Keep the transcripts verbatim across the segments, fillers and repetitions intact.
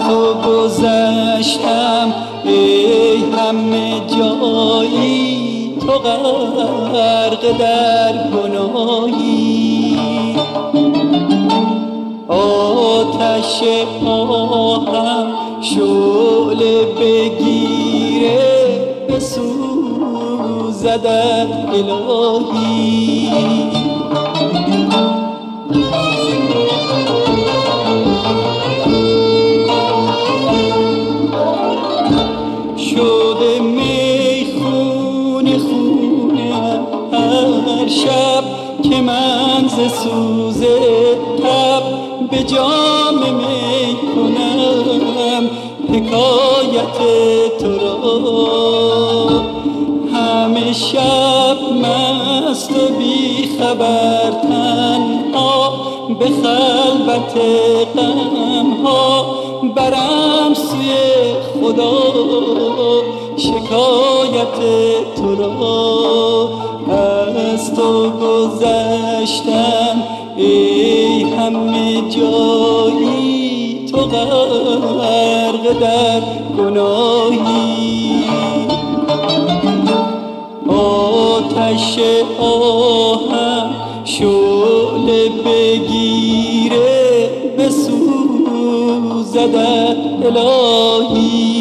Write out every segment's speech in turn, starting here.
تو گذشتم ای همه جایی، تو غرق در گناهی. آتش آهم شعله بگیره بسوزدت الهی. شده میخونه خونم هر شب که من ز سوز تب به جام می کنم حکایت تو را. همه شب مست و بی خبر تنها به خلوت غمها برم سوی خدا شکایت تو را. از تو گذشتم ای همه جایی، تو غرق در گناهی. آتش آهم شعله بگیره بسوزدت الهی.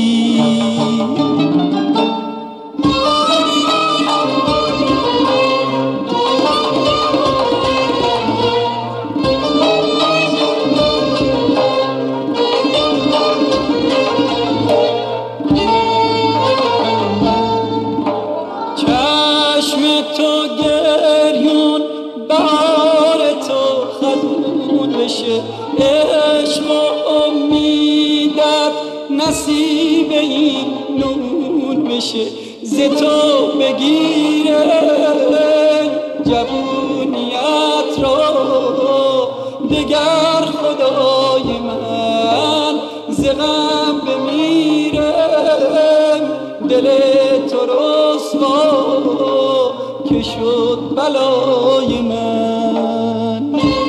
چشم تو گریون بهار تو خزون بشه، عشق و امیدت نصیب این نون بشه. ز تو بگیره جوونیت را دگر خدای من، ز غم بمیرم دل تو رسوا که شد بلای من.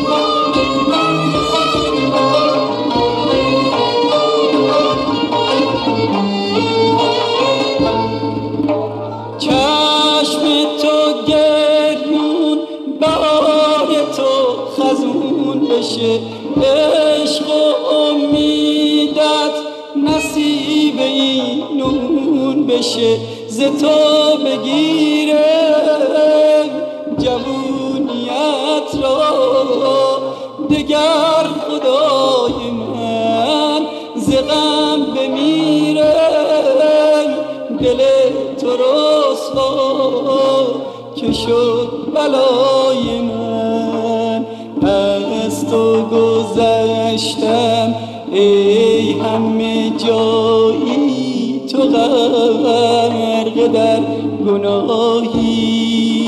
چشم تو گریون بهار تو خزون بشه، عشق و امیدت نصیب این نون بشه. ز تو بگیره جوونیت را دگر خدای من، ز غم بمیرم دل تو رسوا که شد بلای من. از تو گذشتم ای همه جایی، تو غرق در گناهی.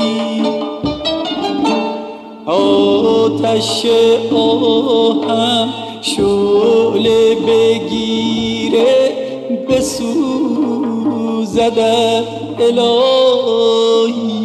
آتش آهم شعله بگیره بسوزدت الهی.